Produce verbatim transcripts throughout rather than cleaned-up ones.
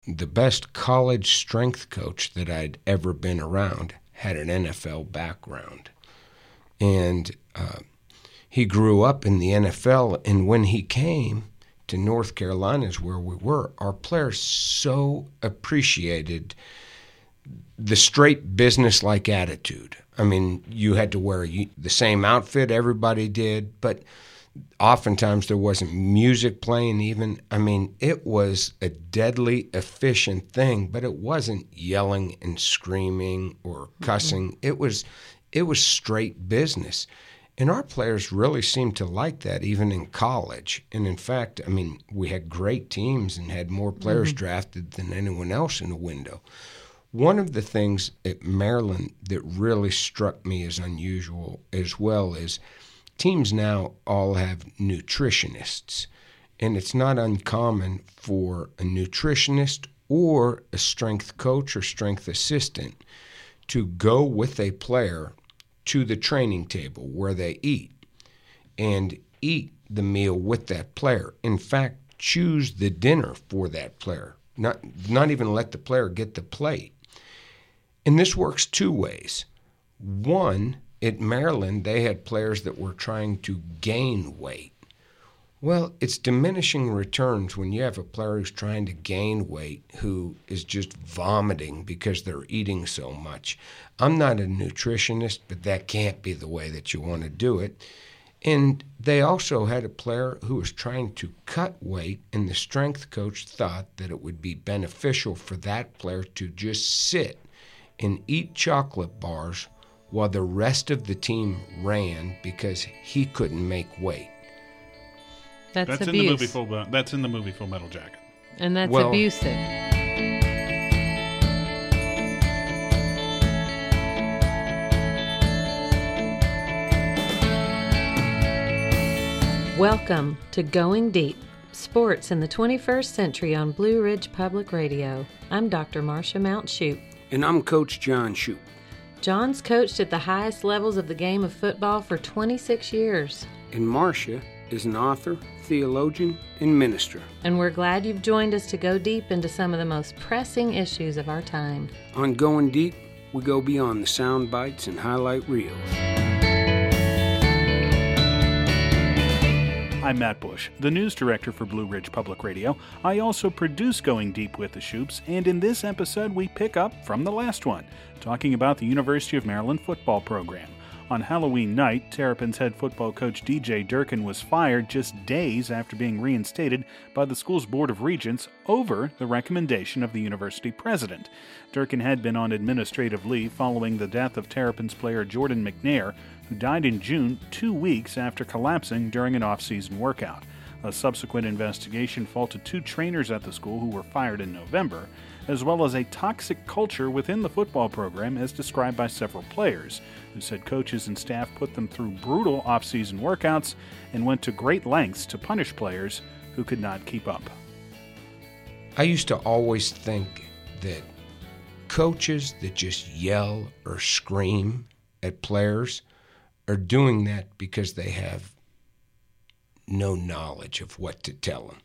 The best college strength coach that I'd ever been around had an N F L background. And uh, he grew up in the N F L, and when he came to North Carolina, is where we were, our players so appreciated the straight business-like attitude. I mean, you had to wear the same outfit everybody did, but oftentimes there wasn't music playing even. I mean, it was a deadly efficient thing, but it wasn't yelling and screaming or cussing. Mm-hmm. It was it was straight business. And our players really seemed to like that even in college. And in fact, I mean, we had great teams and had more players mm-hmm. drafted than anyone else in the window. One of the things at Maryland that really struck me as unusual as well is teams now all have nutritionists, and it's not uncommon for a nutritionist or a strength coach or strength assistant to go with a player to the training table where they eat and eat the meal with that player. In fact, choose the dinner for that player, not, not even let the player get the plate. And this works two ways. One, at Maryland, they had players that were trying to gain weight. Well, it's diminishing returns when you have a player who's trying to gain weight who is just vomiting because they're eating so much. I'm not a nutritionist, but that can't be the way that you want to do it. And they also had a player who was trying to cut weight, and the strength coach thought that it would be beneficial for that player to just sit and eat chocolate bars while the rest of the team ran because he couldn't make weight. That's, that's abuse. In the movie Full, that's in the movie Full Metal Jacket. And that's well, abusive. Welcome to Going Deep, Sports in the twenty-first Century on Blue Ridge Public Radio. I'm Doctor Marcia Mount Shoup. And I'm Coach John Shoup. John's coached at the highest levels of the game of football for twenty-six years. And Marcia is an author, theologian, and minister. And we're glad you've joined us to go deep into some of the most pressing issues of our time. On Going Deep, we go beyond the sound bites and highlight reels. I'm Matt Bush, the news director for Blue Ridge Public Radio. I also produce Going Deep with the Shoups, and in this episode we pick up from the last one, talking about the University of Maryland football program. On Halloween night, Terrapins head football coach D J Durkin was fired just days after being reinstated by the school's Board of Regents over the recommendation of the university president. Durkin had been on administrative leave following the death of Terrapins player Jordan McNair, who died in June, two weeks after collapsing during an off-season workout. A subsequent investigation faulted two trainers at the school who were fired in November, as well as a toxic culture within the football program as described by several players, who said coaches and staff put them through brutal off-season workouts and went to great lengths to punish players who could not keep up. I used to always think that coaches that just yell or scream at players are doing that because they have no knowledge of what to tell them.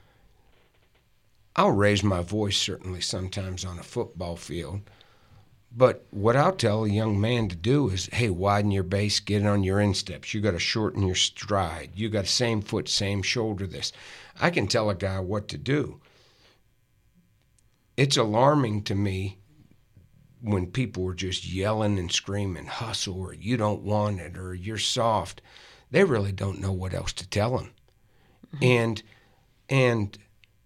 I'll raise my voice certainly sometimes on a football field, but what I'll tell a young man to do is, hey, widen your base, get on your insteps. You got to shorten your stride. You got same foot, same shoulder this. I can tell a guy what to do. It's alarming to me when people are just yelling and screaming, hustle, or you don't want it, or you're soft. They really don't know what else to tell them. Mm-hmm. And, and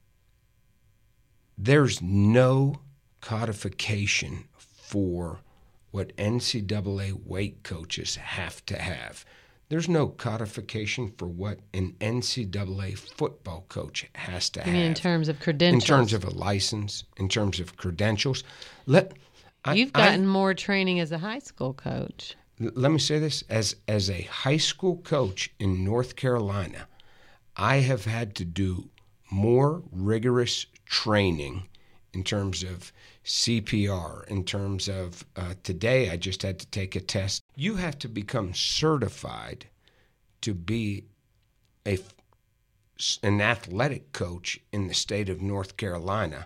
there's no codification for what N C double A weight coaches have to have. There's no codification for what an N C double A football coach has to you have. mean in terms of credentials? In terms of a license, in terms of credentials. Let I, You've gotten I, more training as a high school coach. Let me say this. As, as a high school coach in North Carolina, I have had to do more rigorous training in terms of C P R, in terms of uh, today I just had to take a test. You have to become certified to be a, an athletic coach in the state of North Carolina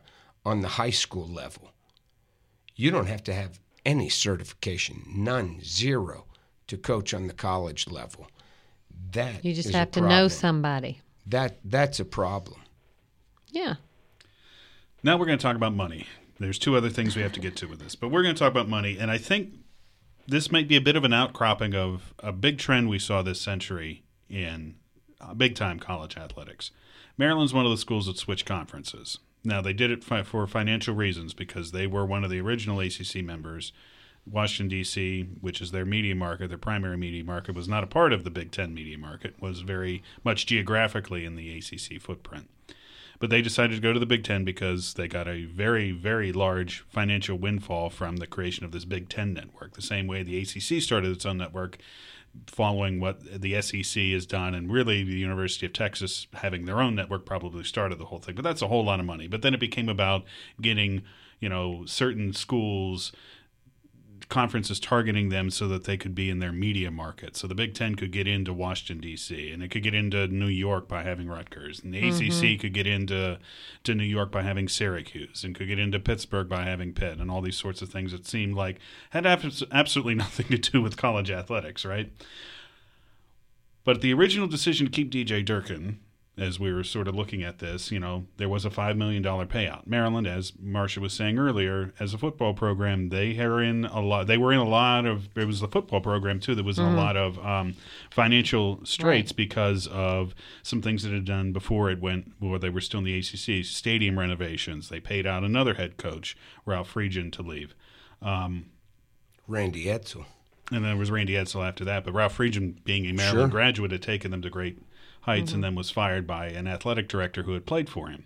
on the high school level. You don't have to have any certification, none, zero, to coach on the college level. That You just is have a to know problem. somebody. That that's a problem. Yeah. Now we're going to talk about money. There's two other things we have to get to with this, but we're going to talk about money, and I think this might be a bit of an outcropping of a big trend we saw this century in uh, big-time college athletics. Maryland's one of the schools that switched conferences. Now, they did it fi- for financial reasons because they were one of the original A C C members. Washington, D C, which is their media market, their primary media market, was not a part of the Big Ten media market, was very much geographically in the A C C footprint. But they decided to go to the Big Ten because they got a very, very large financial windfall from the creation of this Big Ten network, the same way the A C C started its own network following what the S E C has done, and really the University of Texas having their own network probably started the whole thing. But that's a whole lot of money. But then it became about getting, you know, certain schools, conferences targeting them so that they could be in their media market. So the Big Ten could get into Washington, D C, and it could get into New York by having Rutgers. And the mm-hmm. A C C could get into to New York by having Syracuse, and could get into Pittsburgh by having Pitt, and all these sorts of things that seemed like had abs- absolutely nothing to do with college athletics, right? But the original decision to keep D J Durkin, as we were sort of looking at this, you know, there was a five million dollars payout. Maryland, as Marcia was saying earlier, as a football program, they are in a lot. They were in a lot of. It was the football program too that was in mm-hmm. a lot of um, financial straits right. because of some things that had done before it went. Well, they were still in the A C C. Stadium renovations. They paid out another head coach, Ralph Friedgen, to leave. Um, Randy Edsall. And then there was Randy Edsall after that. But Ralph Friedgen, being a Maryland sure. graduate, had taken them to great heights mm-hmm. and then was fired by an athletic director who had played for him.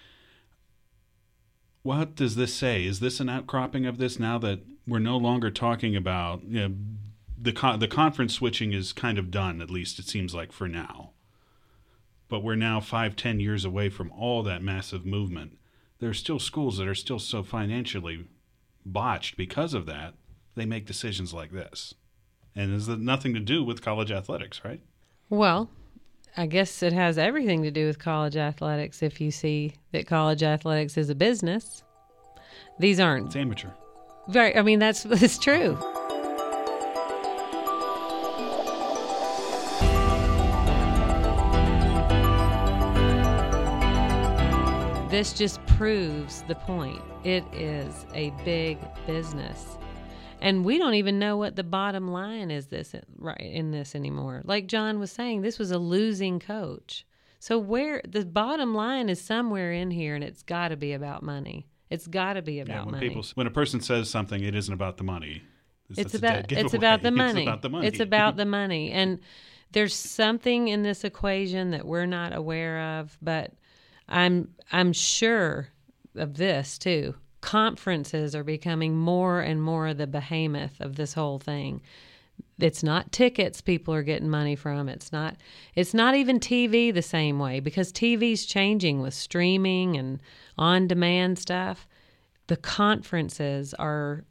What does this say? Is this an outcropping of this now that we're no longer talking about, you know, the con- the conference switching is kind of done, at least it seems like for now. But we're now five, ten years away from all that massive movement. There are still schools that are still so financially botched because of that, they make decisions like this. And it has nothing to do with college athletics, right? Well, I guess it has everything to do with college athletics if you see that college athletics is a business. These aren't... It's amateur. Very, I mean, that's, that's true. This just proves the point. It is a big business. And we don't even know what the bottom line is this right in this anymore. Like John was saying, this was a losing coach. So where the bottom line is somewhere in here, and it's got to be about money. It's got to be about yeah, when money. People, when a person says something, it isn't about the money. It's, That's about it's about the money. It's about the money. It's about the money. And there's something in this equation that we're not aware of, but I'm I'm sure of this too. Conferences are becoming more and more the behemoth of this whole thing. It's not tickets people are getting money from. It's not it's not even T V the same way, because T V's changing with streaming and on-demand stuff. The conferences are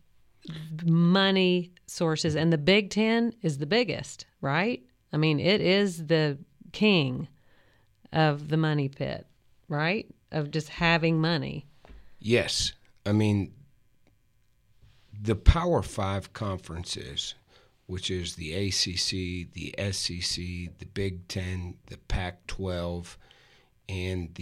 money sources, and the Big Ten is the biggest, right? I mean, it is the king of the money pit, right? Of just having money. Yes. I mean, the Power Five conferences, which is the A C C, the S E C, the Big Ten, the Pac twelve, and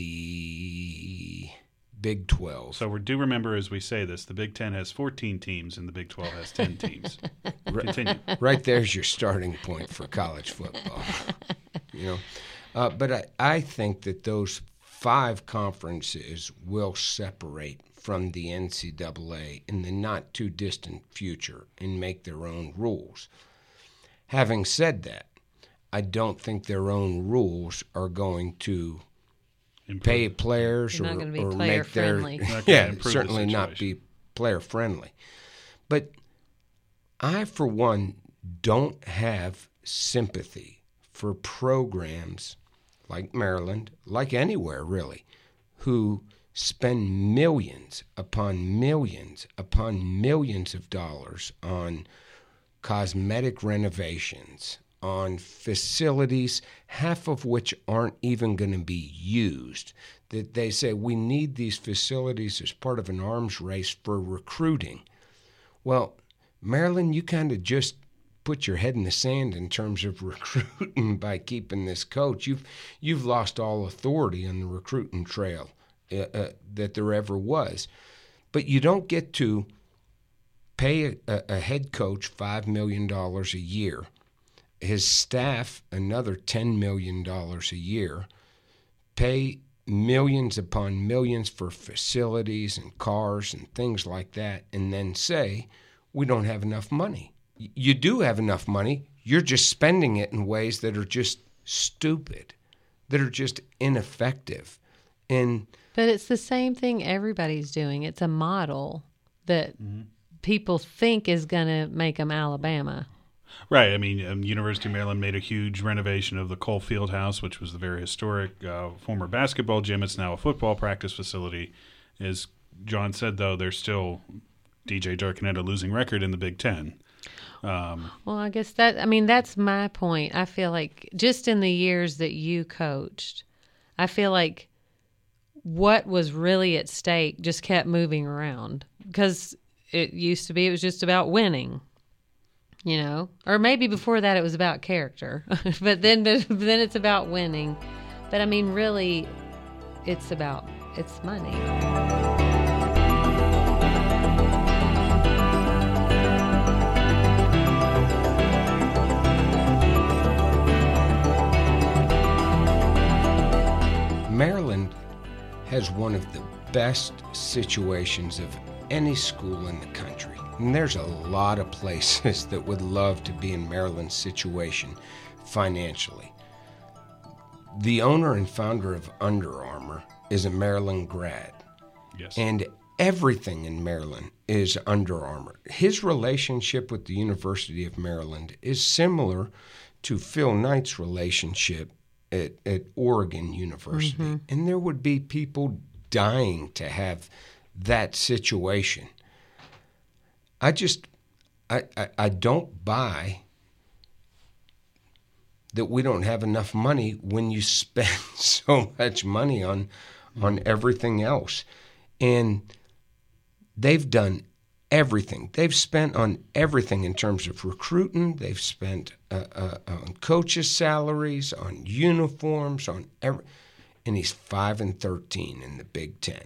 the Big twelve. So we do remember as we say this, the Big Ten has fourteen teams and the Big twelve has ten teams. Continue. Right there's your starting point for college football. You know, uh, but I, I think that those five conferences will separate from the N C double A in the not-too-distant future and make their own rules. Having said that, I don't think their own rules are going to improve. pay players They're or, not going to be or player make their friendly. yeah, certainly not be player-friendly. But I, for one, don't have sympathy for programs like Maryland, like anywhere really, who spend millions upon millions upon millions of dollars on cosmetic renovations, on facilities, half of which aren't even going to be used. that they say we need these facilities as part of an arms race for recruiting. Well, Maryland, you kind of just put your head in the sand in terms of recruiting by keeping this coach. You've you've lost all authority on the recruiting trail uh, uh, that there ever was. But you don't get to pay a, a head coach five million dollars a year, his staff another ten million dollars a year, pay millions upon millions for facilities and cars and things like that, and then say, we don't have enough money. You do have enough money. You're just spending it in ways that are just stupid, that are just ineffective. And But it's the same thing everybody's doing. It's a model that mm-hmm. people think is going to make them Alabama. Right. I mean, um, University of Maryland made a huge renovation of the Cole Fieldhouse, which was the very historic uh, former basketball gym. It's now a football practice facility. As John said, though, they're still D J Durkin had a losing record in the Big Ten. Um, well, I guess that, I mean, that's my point. I feel like just in the years that you coached, I feel like what was really at stake just kept moving around, because it used to be it was just about winning. You know, or maybe before that it was about character, but then but then it's about winning. But I mean, really, it's about it's money. Maryland has one of the best situations of any school in the country. And there's a lot of places that would love to be in Maryland's situation financially. The owner and founder of Under Armour is a Maryland grad. Yes. And everything in Maryland is Under Armour. His relationship with the University of Maryland is similar to Phil Knight's relationship at, at Oregon University. Mm-hmm. And there would be people dying to have that situation. I just, I, I, I don't buy that we don't have enough money when you spend so much money on on everything else. And they've done everything. They've spent on everything in terms of recruiting. They've spent uh, uh, on coaches' salaries, on uniforms, on every, and he's five and thirteen in the Big Ten.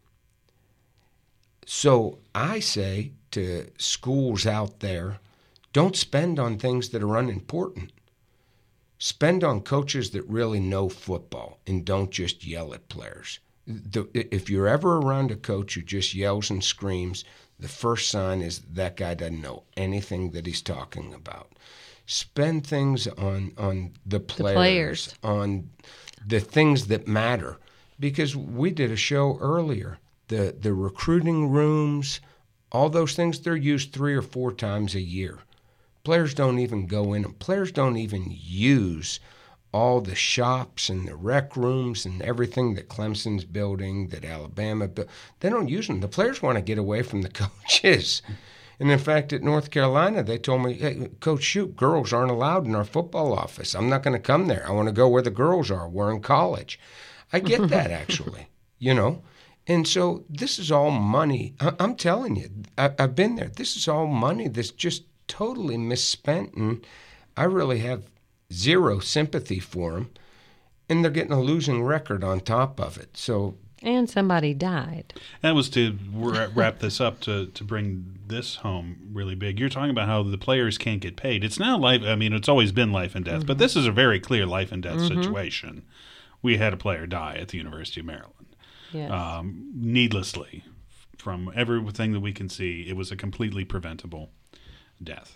So I say to schools out there, don't spend on things that are unimportant. Spend on coaches that really know football and don't just yell at players. The, if you're ever around a coach who just yells and screams, the first sign is that guy doesn't know anything that he's talking about. Spend things on, on the players, the players, on the things that matter. Because we did a show earlier. The, the recruiting rooms, all those things, they're used three or four times a year. Players don't even go in them. Players don't even use all the shops and the rec rooms and everything that Clemson's building, that Alabama built. They don't use them. The players want to get away from the coaches. And in fact, at North Carolina, they told me, hey, Coach, shoot, girls aren't allowed in our football office. I'm not going to come there. I want to go where the girls are. We're in college. I get that, actually, you know. And so this is all money. I'm telling you, I've been there. This is all money that's just totally misspent, and I really have zero sympathy for them. And they're getting a losing record on top of it. So, and somebody died. That was to wrap this up, to, to bring this home really big. You're talking about how the players can't get paid. It's now life. I mean, it's always been life and death, mm-hmm. but this is a very clear life and death mm-hmm. situation. We had a player die at the University of Maryland. Yes. Um, needlessly, from everything that we can see, it was a completely preventable death.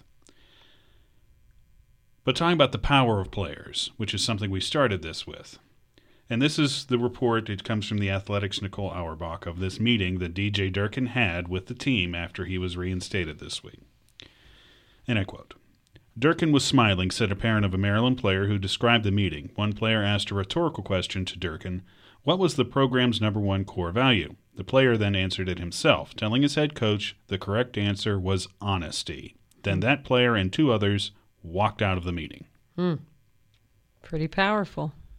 But talking about the power of players, which is something we started this with, and this is the report, it comes from the Athletics' Nicole Auerbach, of this meeting that D J Durkin had with the team after he was reinstated this week. And I quote, Durkin was smiling, said a parent of a Maryland player who described the meeting. One player asked a rhetorical question to Durkin, what was the program's number one core value? The player then answered it himself, telling his head coach the correct answer was honesty. Then that player and two others walked out of the meeting. Hmm. Pretty powerful.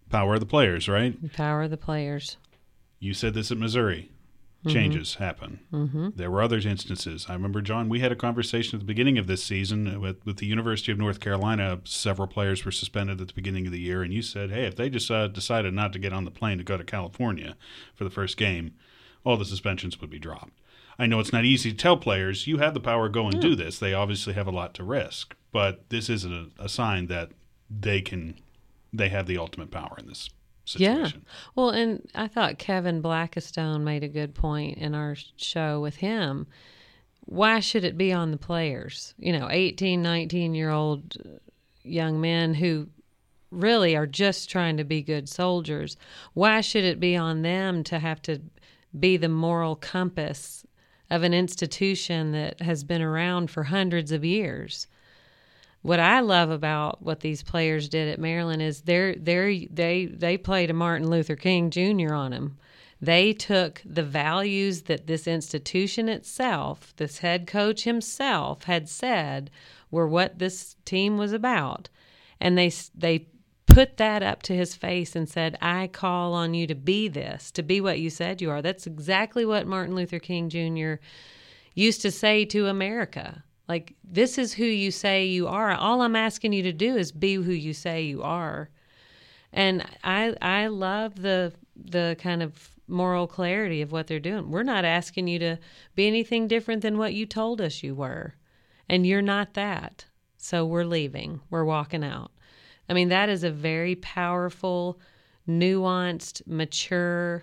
Power of the players, right? Power of the players. You said this at Missouri. Changes mm-hmm. happen. Mm-hmm. There were other instances. I remember, John, we had a conversation at the beginning of this season with, with the University of North Carolina. Several players were suspended at the beginning of the year, and you said, hey, if they just uh, decided not to get on the plane to go to California for the first game, all the suspensions would be dropped. I know it's not easy to tell players, you have the power, go and yeah. do this. They obviously have a lot to risk, but this is a, a sign that they can, they have the ultimate power in this situation. Yeah. Well, and I thought Kevin Blackistone made a good point in our show with him. Why should it be on the players? You know, eighteen, nineteen-year-old young men who really are just trying to be good soldiers. Why should it be on them to have to be the moral compass of an institution that has been around for hundreds of years? What I love about what these players did at Maryland is they're, they're, they they played a Martin Luther King Junior on them. They took the values that this institution itself, this head coach himself, had said were what this team was about, and they they put that up to his face and said, I call on you to be this, to be what you said you are. That's exactly what Martin Luther King Junior used to say to America. Like, this is who you say you are. All I'm asking you to do is be who you say you are. And I I love the the kind of moral clarity of what they're doing. We're not asking you to be anything different than what you told us you were. And you're not that. So we're leaving. We're walking out. I mean, that is a very powerful, nuanced, mature,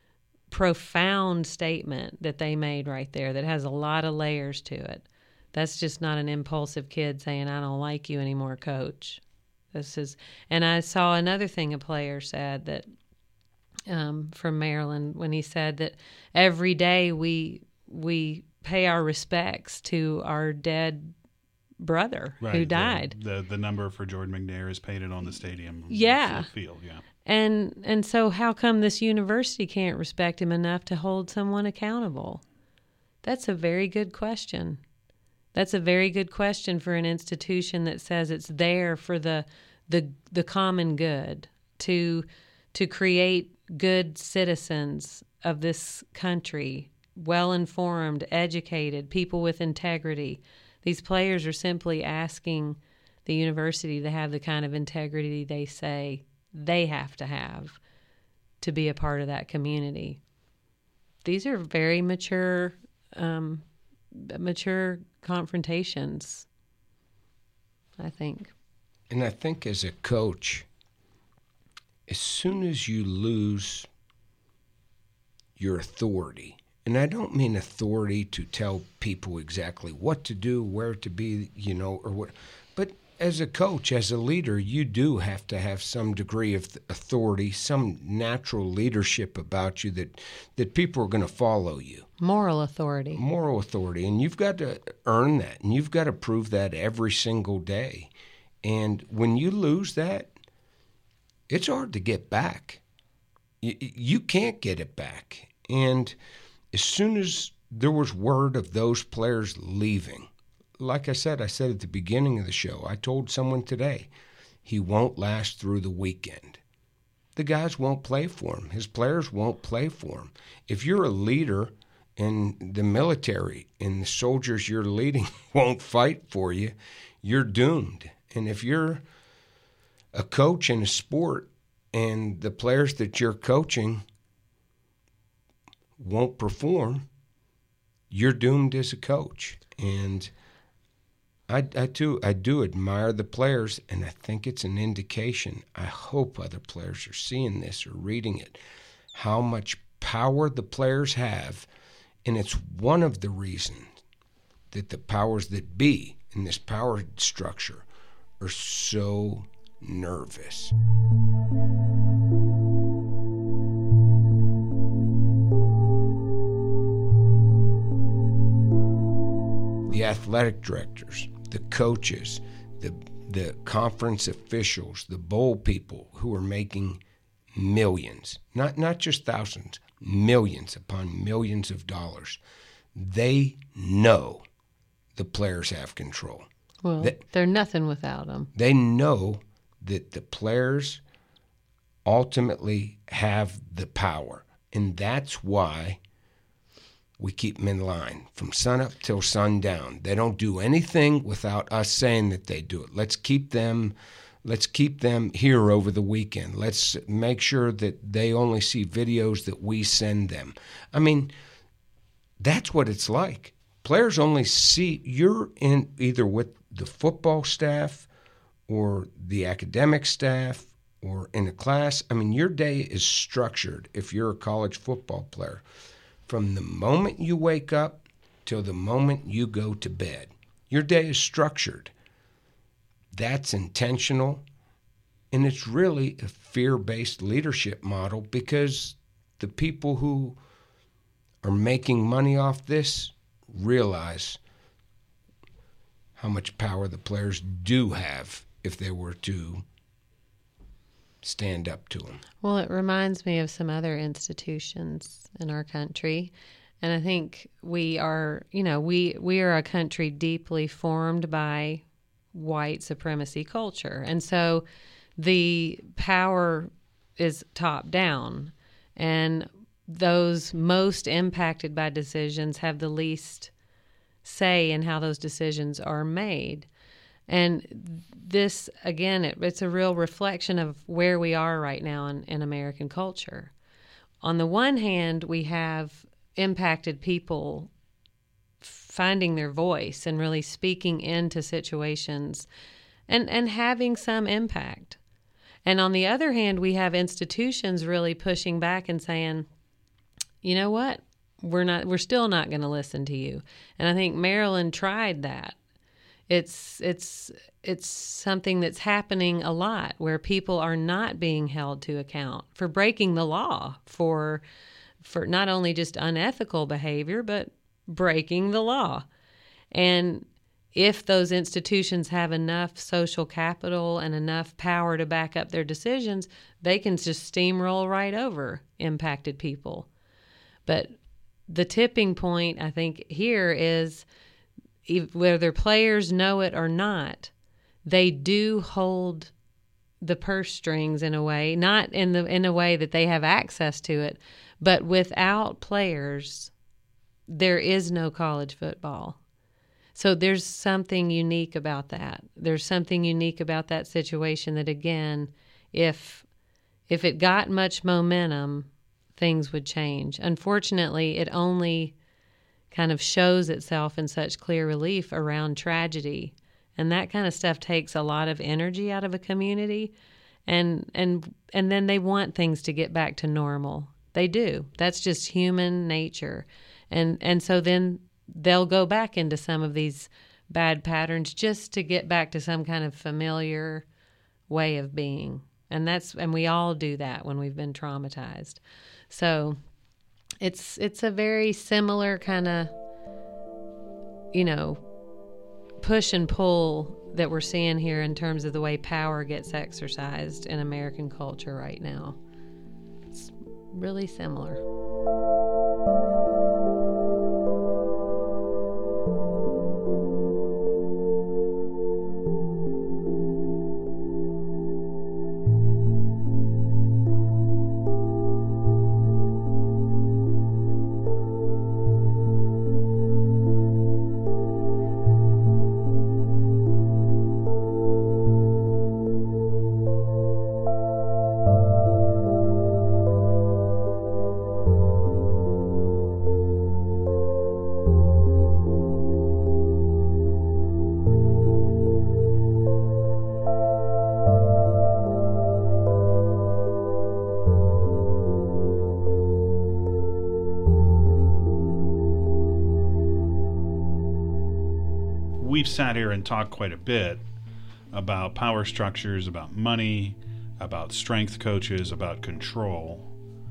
profound statement that they made right there that has a lot of layers to it. That's just not an impulsive kid saying, I don't like you anymore, coach. This is, and I saw another thing a player said that um, from Maryland when he said that every day we we pay our respects to our dead brother right, who died. The, the the number for Jordan McNair is painted on the stadium yeah. field. Yeah. And and so how come this university can't respect him enough to hold someone accountable? That's a very good question. That's a very good question for an institution that says it's there for the the the common good, to to create good citizens of this country, well-informed, educated, people with integrity. These players are simply asking the university to have the kind of integrity they say they have to have to be a part of that community. These are very mature um, mature confrontations, I think. And I think as a coach, as soon as you lose your authority, and I don't mean authority to tell people exactly what to do, where to be, you know, or what, but as a coach, as a leader, you do have to have some degree of authority, some natural leadership about you that, that people are going to follow you. Moral authority. Moral authority. And you've got to earn that, and you've got to prove that every single day. And when you lose that, it's hard to get back. You, you can't get it back. And as soon as there was word of those players leaving, like I said, I said at the beginning of the show, I told someone today, he won't last through the weekend. The guys won't play for him. His players won't play for him. If you're a leader in the military and the soldiers you're leading won't fight for you, you're doomed. And if you're a coach in a sport and the players that you're coaching won't perform, you're doomed as a coach. And I, I do I do admire the players, and I think it's an indication. I hope other players are seeing this or reading it, how much power the players have. And it's one of the reasons that the powers that be in this power structure are so nervous. The athletic directors, the coaches, the the conference officials, the bowl people who are making millions, not not just thousands, millions upon millions of dollars, they know the players have control. Well, they, they're nothing without them. They know that the players ultimately have the power. And that's why we keep them in line from sunup till sundown. They don't do anything without us saying that they do it. Let's keep them let's keep them here over the weekend. Let's make sure that they only see videos that we send them. I mean, that's what it's like. Players only see, you're in either with the football staff or the academic staff or in a class. I mean, your day is structured if you're a college football player. From the moment you wake up till the moment you go to bed, your day is structured. That's intentional, and it's really a fear-based leadership model because the people who are making money off this realize how much power the players do have if they were to stand up to them. Well, it reminds me of some other institutions in our country. And I think we are, you know, we, we are a country deeply formed by white supremacy culture. And so the power is top down. And those most impacted by decisions have the least say in how those decisions are made. And this, again, it, it's a real reflection of where we are right now in, in American culture. On the one hand, we have impacted people finding their voice and really speaking into situations and, and having some impact. And on the other hand, we have institutions really pushing back and saying, you know what, we're not, we're still not going to listen to you. And I think Maryland tried that. It's it's it's something that's happening a lot where people are not being held to account for breaking the law, for for not only just unethical behavior, but breaking the law. And if those institutions have enough social capital and enough power to back up their decisions, they can just steamroll right over impacted people. But the tipping point, I think, here is whether players know it or not, they do hold the purse strings in a way, not in the in a way that they have access to it, but without players, there is no college football. So there's something unique about that. There's something unique about that situation that, again, if if it got much momentum, things would change. Unfortunately, it only kind of shows itself in such clear relief around tragedy. And that kind of stuff takes a lot of energy out of a community. And and and then they want things to get back to normal. They do. That's just human nature. And and so then they'll go back into some of these bad patterns just to get back to some kind of familiar way of being. And that's and we all do that when we've been traumatized. So It's it's a very similar kind of, you know, push and pull that we're seeing here in terms of the way power gets exercised in American culture right now. It's really similar. We've sat here and talked quite a bit about power structures, about money, about strength coaches, about control.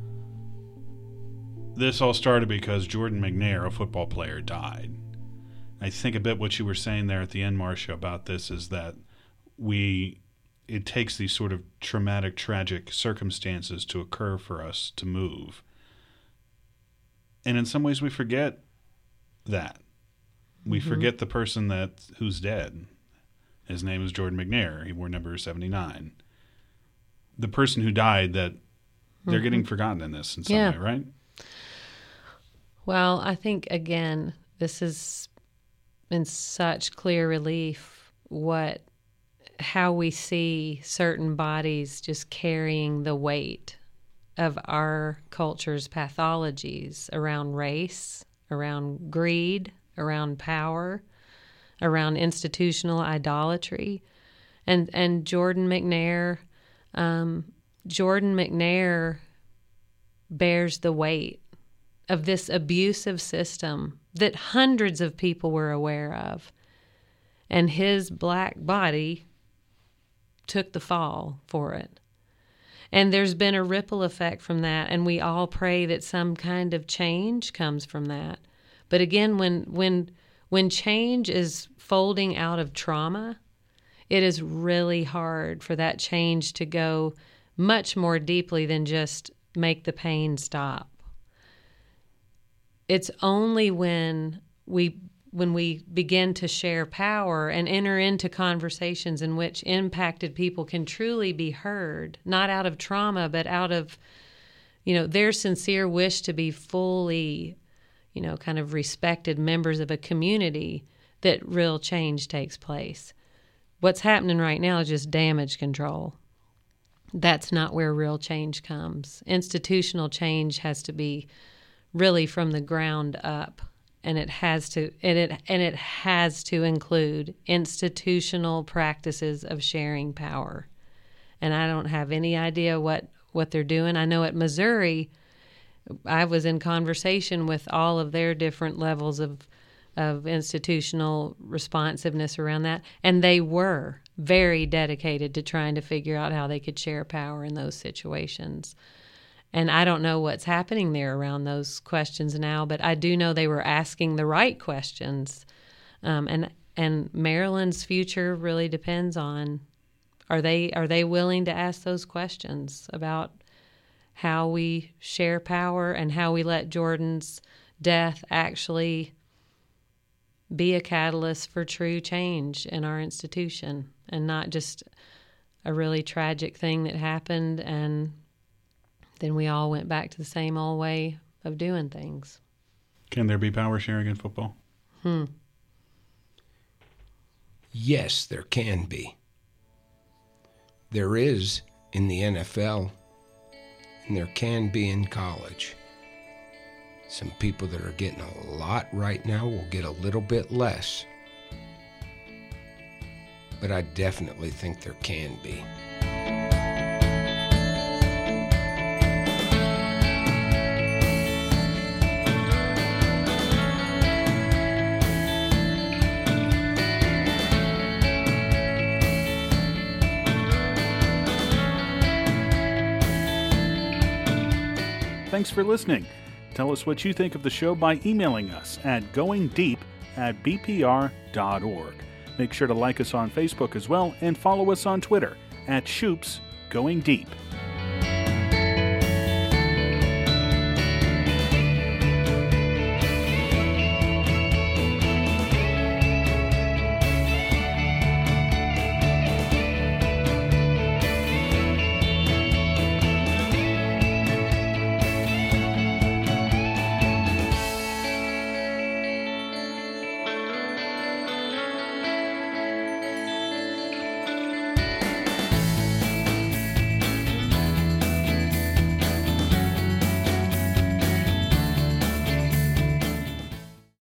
This all started because Jordan McNair, a football player, died. I think a bit what you were saying there at the end, Marcia, about this is that we it takes these sort of traumatic, tragic circumstances to occur for us to move. And in some ways we forget that. We mm-hmm. forget the person that who's dead. His name is Jordan McNair. He wore number seventy-nine. the person who died that they're mm-hmm. getting forgotten in this in some yeah. way, right? Well, I think, again, this is in such clear relief what how we see certain bodies just carrying the weight of our culture's pathologies around race, around greed, around power, around institutional idolatry. And and Jordan McNair, um, Jordan McNair bears the weight of this abusive system that hundreds of people were aware of. And his black body took the fall for it. And there's been a ripple effect from that, and we all pray that some kind of change comes from that. But again, when when when change is folding out of trauma, it is really hard for that change to go much more deeply than just make the pain stop. It's only when we when we begin to share power and enter into conversations in which impacted people can truly be heard, not out of trauma, but out of, you know, their sincere wish to be fully, you know, kind of respected members of a community, that real change takes place. What's happening right now is just damage control. That's not where real change comes. Institutional change has to be really from the ground up. And it has to and it and it has to include institutional practices of sharing power. And I don't have any idea what, what they're doing. I know at Missouri, I was in conversation with all of their different levels of of institutional responsiveness around that, and they were very dedicated to trying to figure out how they could share power in those situations. And I don't know what's happening there around those questions now, but I do know they were asking the right questions. Um, and and Maryland's future really depends on, are they are they willing to ask those questions about how we share power and how we let Jordan's death actually be a catalyst for true change in our institution, and not just a really tragic thing that happened and then we all went back to the same old way of doing things. Can there be power sharing in football? Hmm. Yes, there can be. There is in the N F L, and there can be in college. Some people that are getting a lot right now will get a little bit less. But I definitely think there can be. Thanks for listening. Tell us what you think of the show by emailing us at goingdeep at b p r dot org. Make sure to like us on Facebook as well, and follow us on Twitter at Shoops Going Deep.